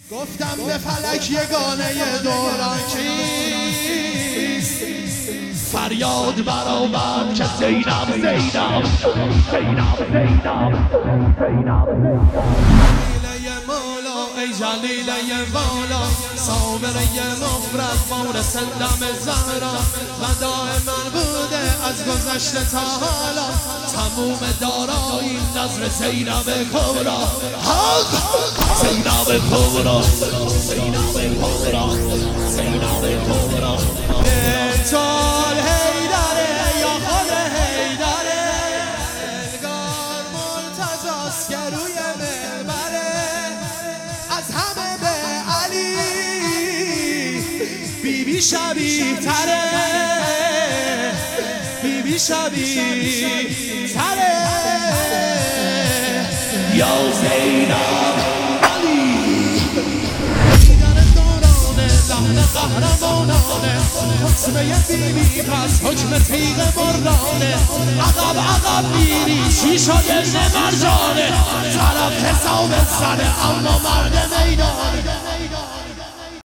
گفتم به فلک یگانه دوران کیست، فریاد برآورد که زینب زینب زینب جلیله مولا ای جلیله والا، صابره مفرد مورد سندم زهرا، مداح من بوده از گذشته تا حالا، تموم دارایی نظر زینب کبرا، زینب کبرا زینب کبرا زینب کبرا. بهتال حیدره یا خود حیدره، انگار مرتضاست که روی منبره، از همه به علی بیبی شبیه تره، بیبی شبیه تره. یا زینب قهرمانانه حکمه بیبی پس حکم تیغ مرانه، عقب عقب میری چی شده مرجانه، طرف حساب سره اما مرد میدانه.